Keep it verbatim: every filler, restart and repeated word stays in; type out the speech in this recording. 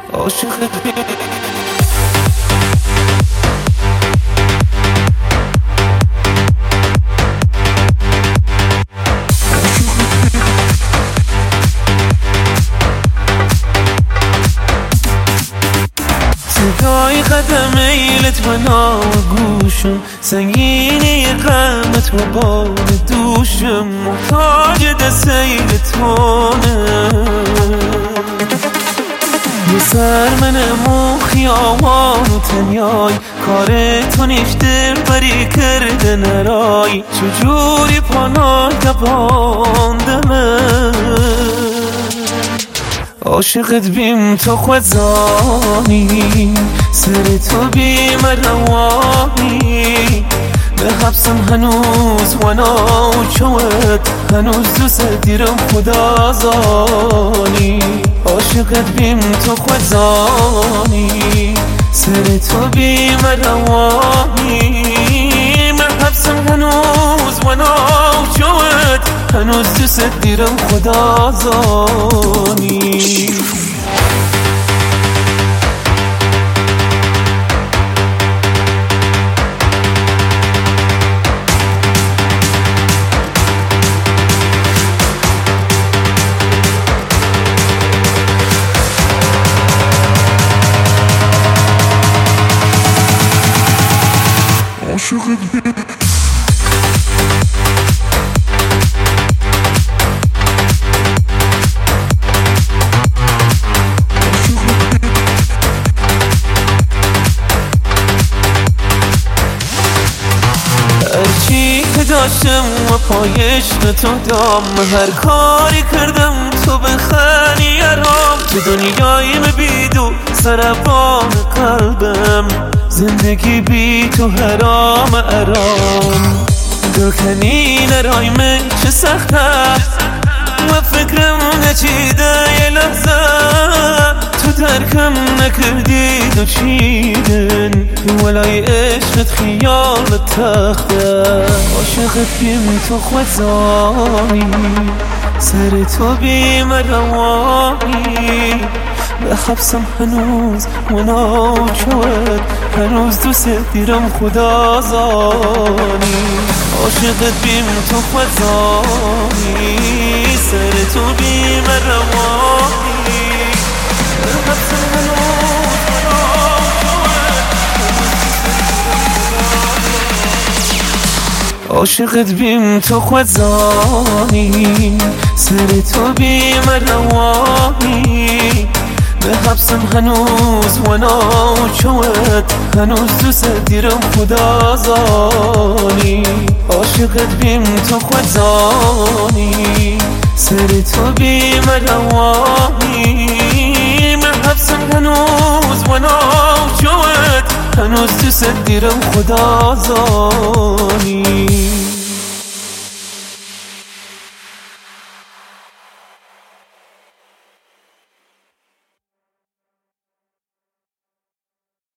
عاشقت بیم صدای قدم ایلت و نام گوشم، سنگینی غمت و بال دوشم، محتاج دست ایلتونه. یه سر منم و خیامان و تنیای، کار تو نیش دل بری کرده نرای، چجوری پانای دباندمه. عاشقت بیم تو خود زانی، سر تو بیم روانی، به حبسم هنوز وانا چوت، هنوز دوست دیرم خدا زانی. عاشقت بیم تو خود زانی، سر تو بیم روانی، به حبسم هنوز وانا چوت، هنوز دوست دیرم خدا زانی. عاشقت بیم هرچی که داشتم و پایش به تو دام، هر کاری کردم تو بخنی ارام، تو دنیای بیدو سربان قلبم، زندگی بی تو حرام ارام. دلکنی نرایم چه سخت است و فکرم نچیده یه لحظه، تو ترکم نکردید و چیدن ولای عشقت خیال تخته. عاشقت بیم تو خود زانی، سر تو بیم روانی، به حبسم هنوز وانا چوت، هنوز دوست دیرم خدا زانی. عاشقت بیم تو خود زانی، سر تو بیم روانی، به حبسم هنوز وانا چوت، عاشقت بیم تو خود زانی، سر تو بیم روانی، به حبسم هنوز وانا چوت، هنوز دوست دیرم خدا زانی. عاشقت بیم تو خود زانی، سر تو بیم روانی، به حبسم هنوز وانا چوت، هنوز دوست دیرم خدا زانی.